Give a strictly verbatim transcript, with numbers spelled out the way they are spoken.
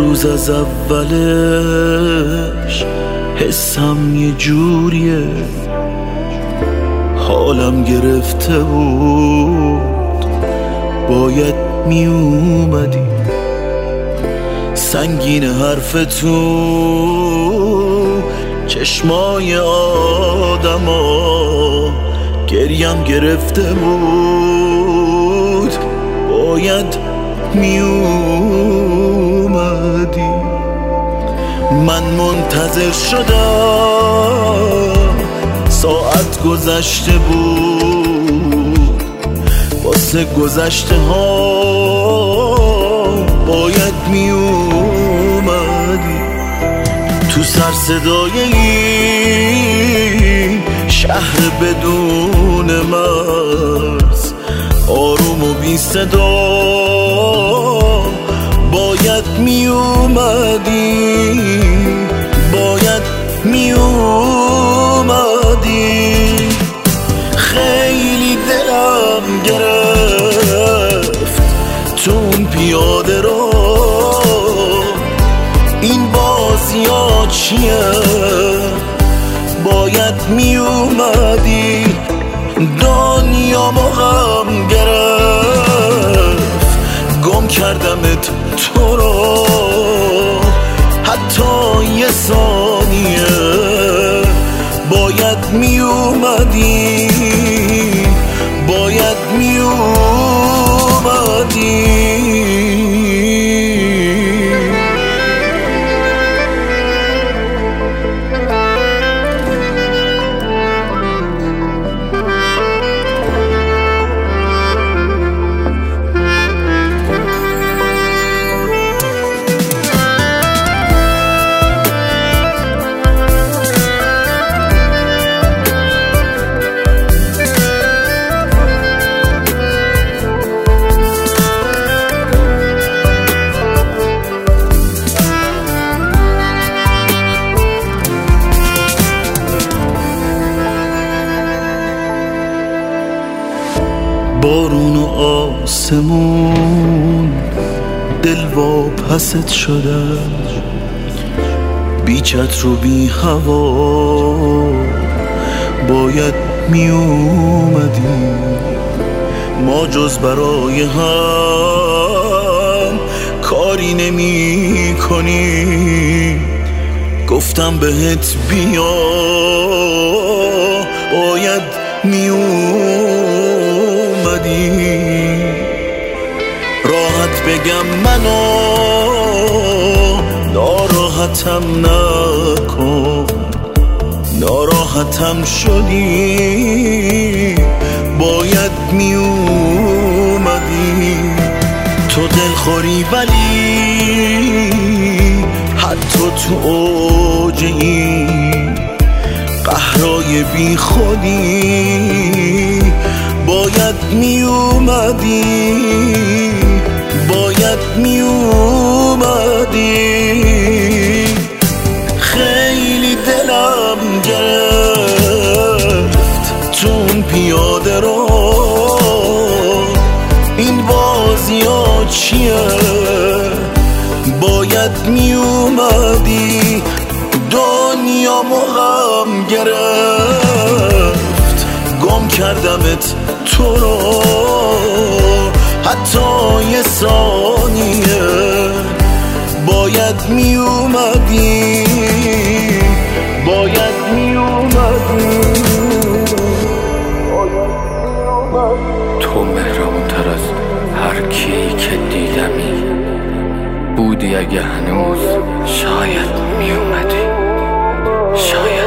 روز از اولش حسم یه جوریه، حالم گرفته بود باید می اومدی. سنگین حرف تو چشمای آدما، گریم گرفته بود باید می اومدی. من منتظر شدم ساعت گذشته بود، واسه گذشته ها باید می اومدی. تو سر صدای این شهر بدون مرز، آروم و بی صدا باید می اومدی، باید می اومدی. خیلی دلم گرفت تو اون پیاده رو، این بازی ها چیه باید می اومدی. دنیا ما غم گرفت، گم کردمت تو رو، حتی یه ثانیه باید می اومدی، باید می اومدی. بارون و آسمون دل واپست شدن، بی چتر و بی هوا باید می اومدی. ما جز برای هم کاری نمی کنی، گفتم بهت بیا باید می اومدی. راحت بگم منو ناراحتم نکن، ناراحتم شدی باید می اومدی. تو دلخوری ولی حتی تو اوج این قهرای بی خودی باید می اومدی، باید می اومدی. خیلی دلم گرفت تو اون پیاده رو، این بازی ها چیه باید می اومدی. دنیا غم گرفت، گم کردمت تو رو، حتی یه ثانیه باید می اومدی، باید می اومدی. تو مهربونتر از هر کی که دیدمی بودی، اگه هنوز شاید می اومدی، شاید